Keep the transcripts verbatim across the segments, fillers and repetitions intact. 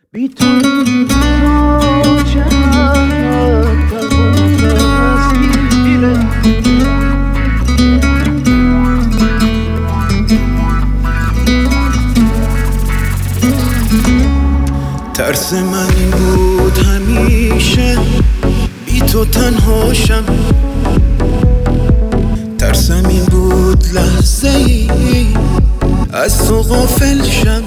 بی تو چقدر نفس گیره. ترس من این بود همیشه بی تو تنهاشم، ترسم این بود لحظه ای از تو غافل شم.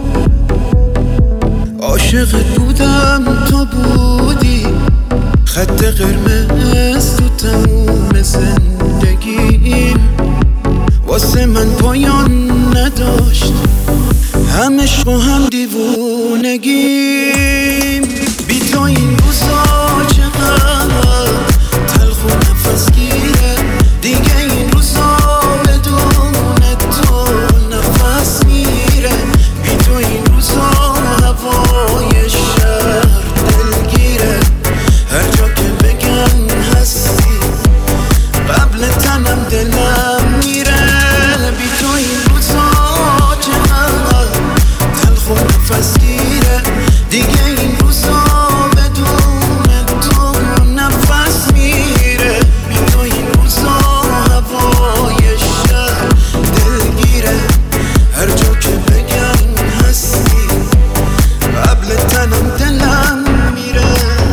عاشقت بودم تو بودی خط قرمز تو تموم زندگیم، واسه من پایان نداشت هم عشق و هم دیوونگیم. بی تو این روزا چقدر تلخ و نفس گیره، دیگه این روزا بدون تو نفس میره. بی تو این روزا هوای شهر دلگیره، هر جا که بگن هستی قبل تنم دلم میره. بی تو این روزا چقدر تلخ و نفس گیره، دیگه این روزا بدون تو نفس میره. بی تو این روزا هوای شهر دلگیره، هر جا که بگن هستی قبل تنم دلم میره.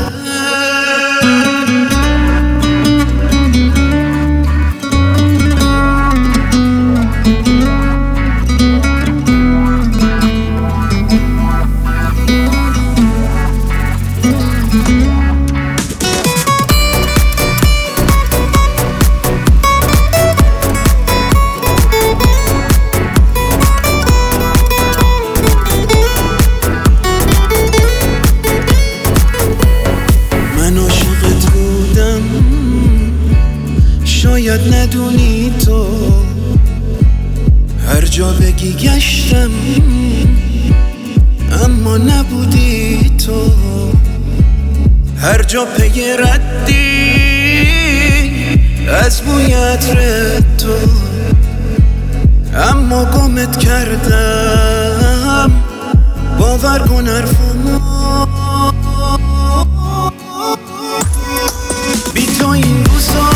شاید ندونی تو هر جا بگی گشتم، اما نبودی تو هر جا پی ردی از بوی عطر تو، اما گمت کردم باور کن حرفمو. بی تو این روزا